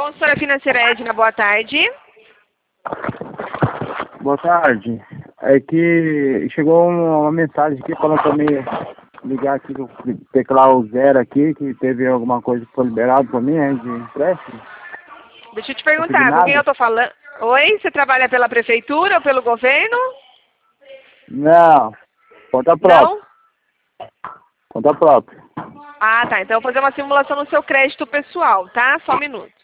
Consultora financeira Edna, boa tarde. Boa tarde. É que chegou uma mensagem aqui falando pra mim ligar aqui, teclar o 0 aqui, que teve alguma coisa que foi liberado pra mim, de empréstimo. Deixa eu te perguntar, com quem eu tô falando? Oi, você trabalha pela prefeitura ou pelo governo? Não, conta própria. Não? Conta própria. Ah, tá. Então eu vou fazer uma simulação no seu crédito pessoal, tá? Só um minuto.